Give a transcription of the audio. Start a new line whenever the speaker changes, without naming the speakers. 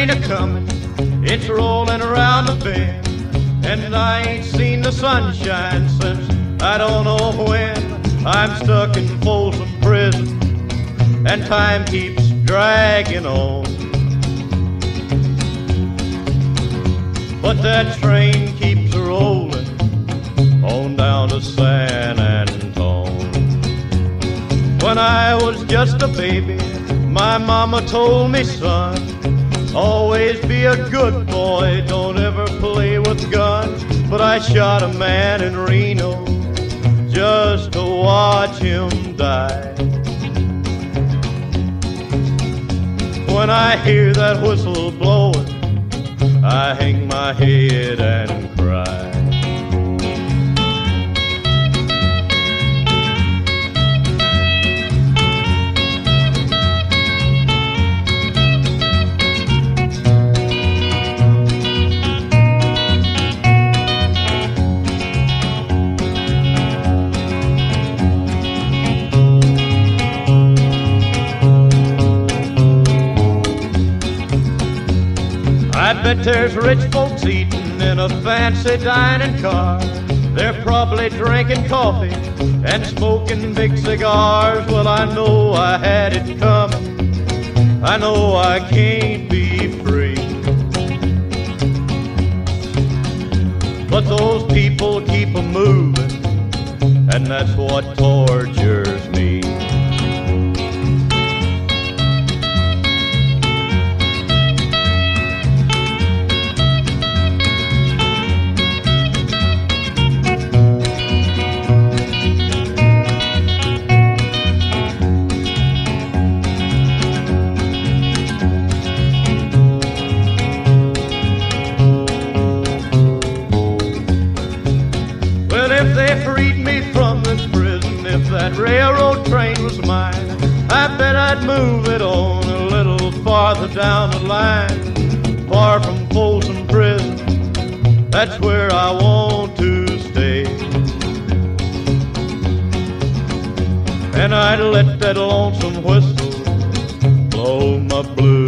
train a-comin', it's rollin' around the bend, and I ain't seen the sunshine since I don't know when. I'm stuck in Folsom Prison, and time keeps dragging on. But that train keeps rollin' on down to San Antone. When I was just a baby, my mama told me, son, always be a good boy, don't ever play with guns. But I shot a man in Reno just to watch him die. When I hear that whistle blowing, I hang my head and cry. I bet there's rich folks eating in a fancy dining car. They're probably drinking coffee and smoking big cigars. Well, I know I had it coming, I know I can't be free. But those people keep a-moving, and that's what tortures me. If they freed me from this prison, if that railroad train was mine, I bet I'd move it on a little farther down the line. Far from Folsom Prison, that's where I want to stay. And I'd let that lonesome whistle blow my blues